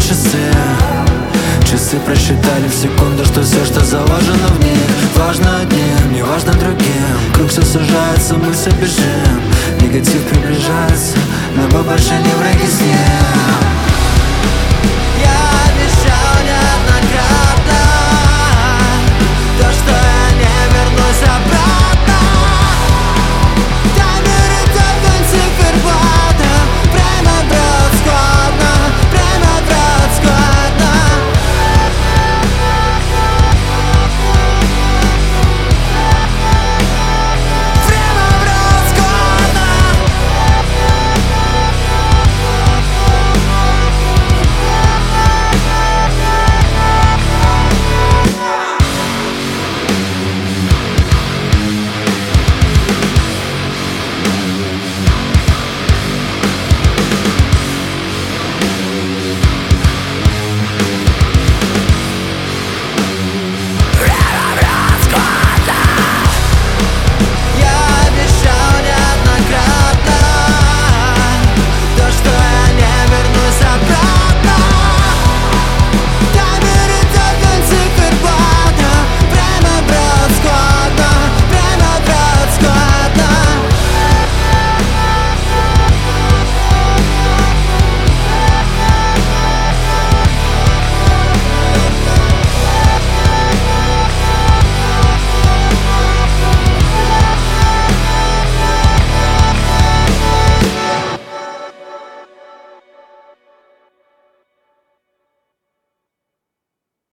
часы. Часы просчитали в секунду, что все, что заложено в них, важно одним, не важно другим. Круг все сужается, мы все бежим. Негатив приближается, но мы больше не враги с ним.